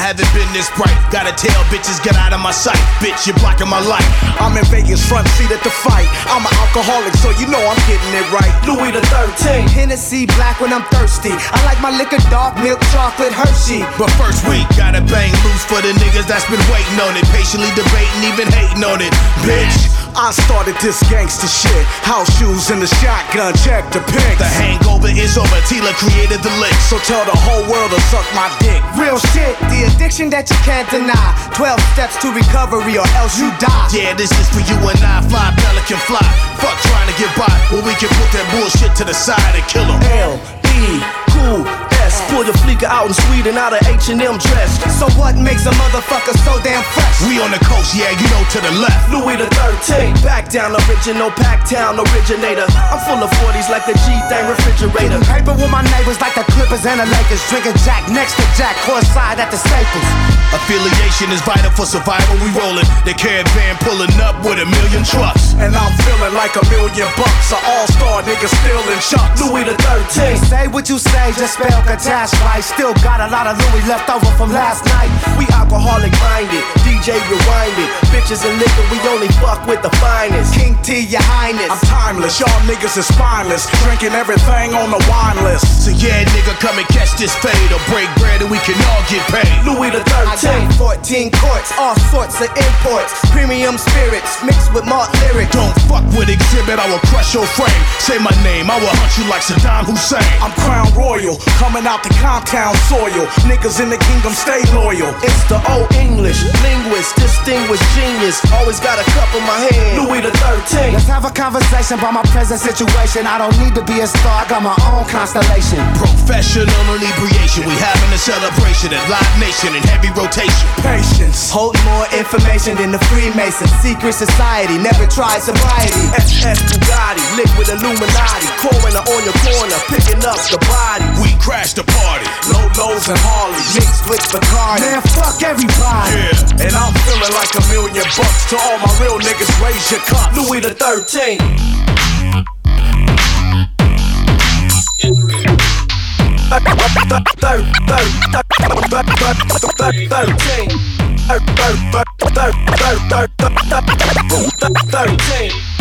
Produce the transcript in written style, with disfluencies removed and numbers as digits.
haven't been this bright. Gotta tell bitches, get out of my sight. Bitch, you're blocking my light. I'm in Vegas, front seat at the fight. I'm an alcoholic, so you know I'm getting it right. Louis the 13th. Hennessy black when I'm thirsty. I like my liquor dark, milk chocolate Hershey. But first we gotta bang loose for the niggas that's been waiting on it. Patiently debating, even hating on it. Bitch, I started this gangster shit. House shoes and the shotgun, check the pics. The hangover is over, Tila created the lick. So tell the whole world to suck my dick. Real shit, the addiction that you can't deny. 12 steps to recovery or else you die. Yeah, this is for you and I, fly pelican fly. Fuck trying to get by, well we can put that bullshit to the side and kill 'em. L-E-Q-S. Pull your fleeker out in Sweden out of H&M dress. So what makes a motherfucker so damn fresh? We on the coast, yeah, you know, to the left. Louis the 13th, back down original, Packtown originator. I'm full of 40s like the G-Thing refrigerator. Paper with my neighbors like the Clippers and the Lakers. Drinking Jack next to Jack, courtside at the Staples. Affiliation is vital for survival, we rollin'. The caravan pulling up with 1,000,000 trucks. And I'm feeling like $1,000,000. An all-star nigga still in chucks. Louis the 13th. Say what you say, just spell catastrophe. Still got a lot of Louis left over from last night. We alcoholic minded, DJ rewinded. Bitches and liquor, we only fuck with the finest. King T, your highness. I'm timeless, y'all niggas is spineless. Drinking everything on the wine list. So yeah, nigga, come and catch this fade or break bread and we can all get paid. Louis the 13th, 14 courts, all sorts of imports. Premium spirits mixed with malt lyrics. Don't fuck with Exhibit, I will crush your frame. Say my name, I will hunt you like Saddam Hussein. I'm Crown Royal, coming out the Comptown soil. Niggas in the kingdom stay loyal. It's the old English, linguist, distinguished genius. Always got a cup in my hand. Louis the 13th. Let's have a conversation about my present situation. I don't need to be a star, I got my own constellation. Professional inebriation, we having a celebration at Live Nation in heavy rotation. Patience, hold more information than the Freemason. Secret society, never tried sobriety. SS Bugatti, liquid Illuminati. Coroner on your corner, picking up the body. We crash the party. Lolos and Harleys, mixed with Bacardi. Man, fuck everybody. Yeah. And I'm feeling like $1,000,000. To all my real niggas, raise your cup. Louis the 13th. Thirteen.